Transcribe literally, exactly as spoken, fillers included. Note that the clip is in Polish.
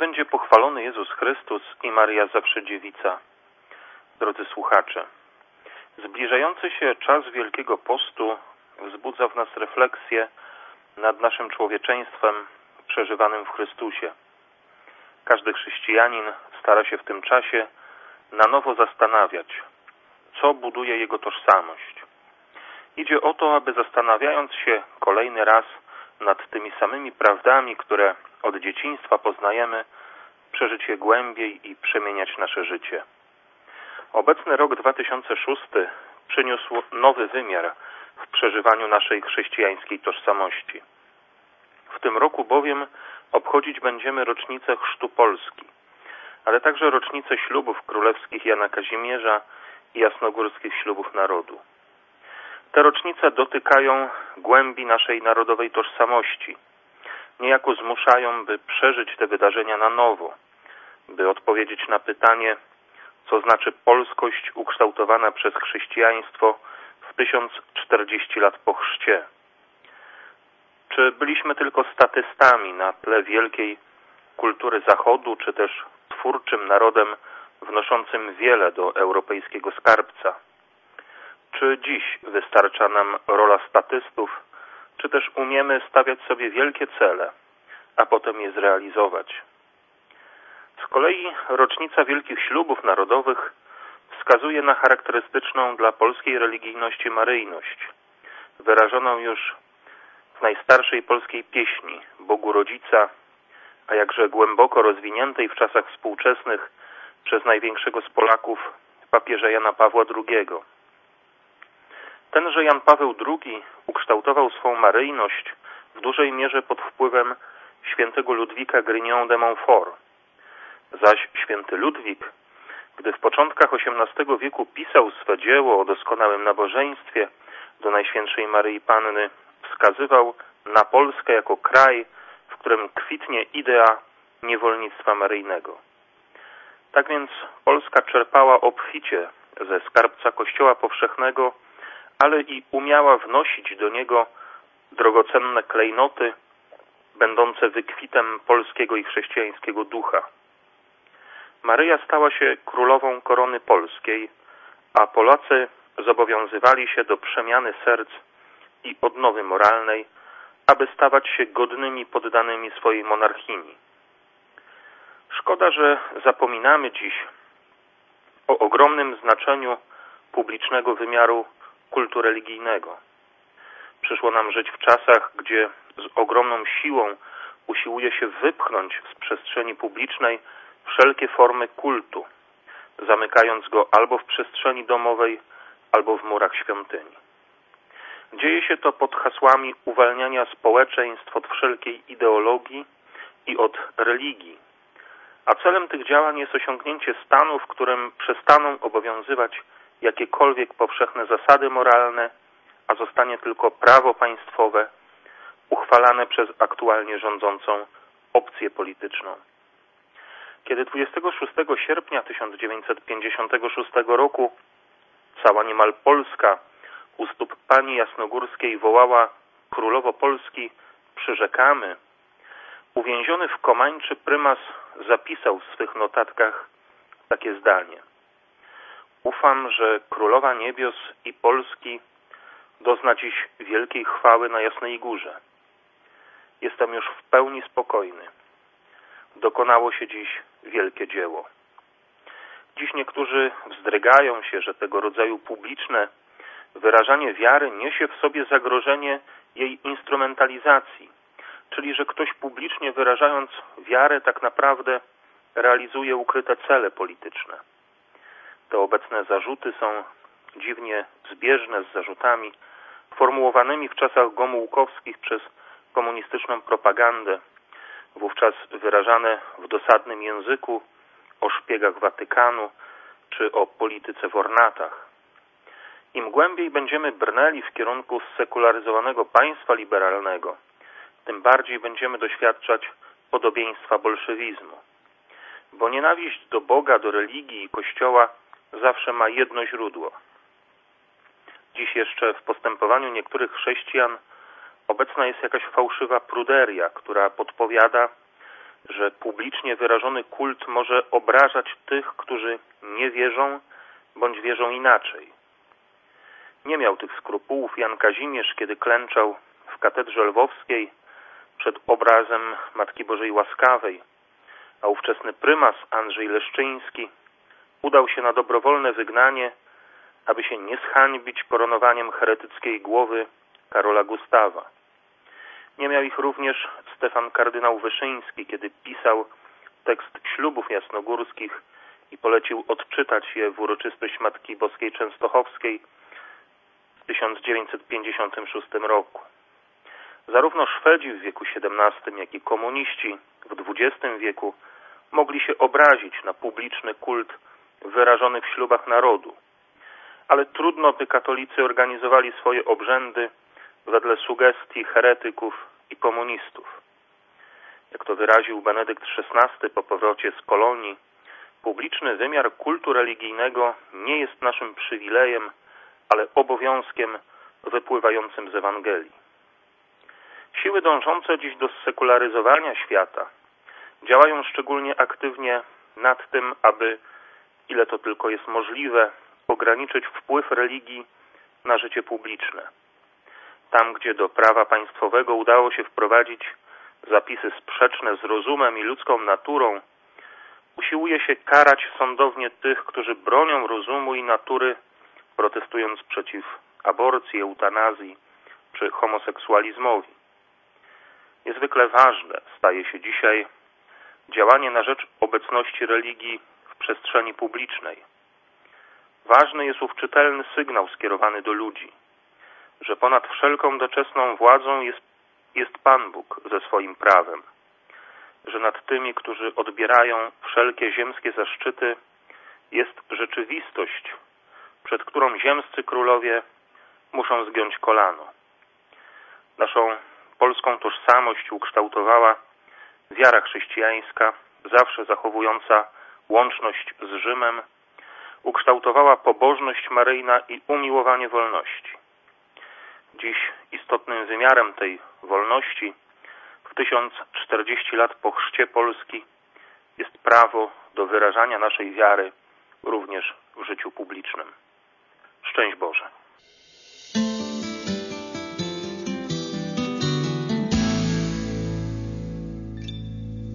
będzie pochwalony Jezus Chrystus i Maria Zawsze Dziewica. Drodzy słuchacze, zbliżający się czas Wielkiego Postu wzbudza w nas refleksję nad naszym człowieczeństwem przeżywanym w Chrystusie. Każdy chrześcijanin stara się w tym czasie na nowo zastanawiać, co buduje jego tożsamość. Idzie o to, aby zastanawiając się kolejny raz nad tymi samymi prawdami, które od dzieciństwa poznajemy, przeżyć je głębiej i przemieniać nasze życie. Obecny rok dwa tysiące szósty przyniósł nowy wymiar w przeżywaniu naszej chrześcijańskiej tożsamości. W tym roku bowiem obchodzić będziemy rocznicę chrztu Polski, ale także rocznicę ślubów królewskich Jana Kazimierza i jasnogórskich ślubów narodu. Te rocznice dotykają głębi naszej narodowej tożsamości. Niejako zmuszają, by przeżyć te wydarzenia na nowo, by odpowiedzieć na pytanie, co znaczy polskość ukształtowana przez chrześcijaństwo w tysiąc czterdzieści lat po chrzcie. Czy byliśmy tylko statystami na tle wielkiej kultury Zachodu, czy też twórczym narodem wnoszącym wiele do europejskiego skarbca? Czy dziś wystarcza nam rola statystów, czy też umiemy stawiać sobie wielkie cele, a potem je zrealizować? Z kolei rocznica Wielkich Ślubów Narodowych wskazuje na charakterystyczną dla polskiej religijności maryjność, wyrażoną już w najstarszej polskiej pieśni Bogu Rodzica, a jakże głęboko rozwiniętej w czasach współczesnych przez największego z Polaków, papieża Jana Pawła drugiego. Tenże Jan Paweł drugi ukształtował swą maryjność w dużej mierze pod wpływem świętego Ludwika Grignon de Montfort. Zaś święty Ludwik, gdy w początkach osiemnastego wieku pisał swe dzieło o doskonałym nabożeństwie do Najświętszej Maryi Panny, wskazywał na Polskę jako kraj, w którym kwitnie idea niewolnictwa maryjnego. Tak więc Polska czerpała obficie ze skarbca Kościoła powszechnego, ale i umiała wnosić do niego drogocenne klejnoty, będące wykwitem polskiego i chrześcijańskiego ducha. Maryja stała się królową korony polskiej, a Polacy zobowiązywali się do przemiany serc i odnowy moralnej, aby stawać się godnymi poddanymi swojej monarchini. Szkoda, że zapominamy dziś o ogromnym znaczeniu publicznego wymiaru kultu religijnego. Przyszło nam żyć w czasach, gdzie z ogromną siłą usiłuje się wypchnąć z przestrzeni publicznej wszelkie formy kultu, zamykając go albo w przestrzeni domowej, albo w murach świątyni. Dzieje się to pod hasłami uwalniania społeczeństw od wszelkiej ideologii i od religii, a celem tych działań jest osiągnięcie stanu, w którym przestaną obowiązywać jakiekolwiek powszechne zasady moralne, a zostanie tylko prawo państwowe uchwalane przez aktualnie rządzącą opcję polityczną. Kiedy dwudziestego szóstego sierpnia tysiąc dziewięćset pięćdziesiątego szóstego roku cała niemal Polska u stóp pani jasnogórskiej wołała Królowo Polski, przyrzekamy, uwięziony w Komańczy prymas zapisał w swych notatkach takie zdanie: ufam, że Królowa Niebios i Polski dozna dziś wielkiej chwały na Jasnej Górze. Jestem już w pełni spokojny. Dokonało się dziś wielkie dzieło. Dziś niektórzy wzdrygają się, że tego rodzaju publiczne wyrażanie wiary niesie w sobie zagrożenie jej instrumentalizacji, czyli że ktoś publicznie wyrażając wiarę tak naprawdę realizuje ukryte cele polityczne. Te obecne zarzuty są dziwnie zbieżne z zarzutami formułowanymi w czasach gomułkowskich przez komunistyczną propagandę, wówczas wyrażane w dosadnym języku o szpiegach Watykanu czy o polityce w ornatach. Im głębiej będziemy brnęli w kierunku zsekularyzowanego państwa liberalnego, tym bardziej będziemy doświadczać podobieństwa bolszewizmu. Bo nienawiść do Boga, do religii i Kościoła zawsze ma jedno źródło. Dziś jeszcze w postępowaniu niektórych chrześcijan obecna jest jakaś fałszywa pruderia, która podpowiada, że publicznie wyrażony kult może obrażać tych, którzy nie wierzą bądź wierzą inaczej. Nie miał tych skrupułów Jan Kazimierz, kiedy klęczał w katedrze lwowskiej przed obrazem Matki Bożej Łaskawej, a ówczesny prymas Andrzej Leszczyński udał się na dobrowolne wygnanie, aby się nie zhańbić koronowaniem heretyckiej głowy Karola Gustawa. Nie miał ich również Stefan kardynał Wyszyński, kiedy pisał tekst ślubów jasnogórskich i polecił odczytać je w uroczystość Matki Boskiej Częstochowskiej w tysiąc dziewięćset pięćdziesiątym szóstym roku. Zarówno Szwedzi w wieku siedemnastym, jak i komuniści w dwudziestym wieku mogli się obrazić na publiczny kult wyrażony w ślubach narodu, ale trudno, by katolicy organizowali swoje obrzędy wedle sugestii heretyków i komunistów. Jak to wyraził Benedykt szesnasty po powrocie z Kolonii, publiczny wymiar kultu religijnego nie jest naszym przywilejem, ale obowiązkiem wypływającym z Ewangelii. Siły dążące dziś do sekularyzowania świata działają szczególnie aktywnie nad tym, aby, ile to tylko jest możliwe, ograniczyć wpływ religii na życie publiczne. Tam, gdzie do prawa państwowego udało się wprowadzić zapisy sprzeczne z rozumem i ludzką naturą, usiłuje się karać sądownie tych, którzy bronią rozumu i natury, protestując przeciw aborcji, eutanazji czy homoseksualizmowi. Niezwykle ważne staje się dzisiaj działanie na rzecz obecności religii w przestrzeni publicznej. Ważny jest ów czytelny sygnał skierowany do ludzi, że ponad wszelką doczesną władzą jest, jest Pan Bóg ze swoim prawem, że nad tymi, którzy odbierają wszelkie ziemskie zaszczyty, jest rzeczywistość, przed którą ziemscy królowie muszą zgiąć kolano. Naszą polską tożsamość ukształtowała wiara chrześcijańska, zawsze zachowująca łączność z Rzymem, ukształtowała pobożność maryjna i umiłowanie wolności. Dziś istotnym wymiarem tej wolności w tysiąc czterdzieści lat po chrzcie Polski jest prawo do wyrażania naszej wiary również w życiu publicznym. Szczęść Boże.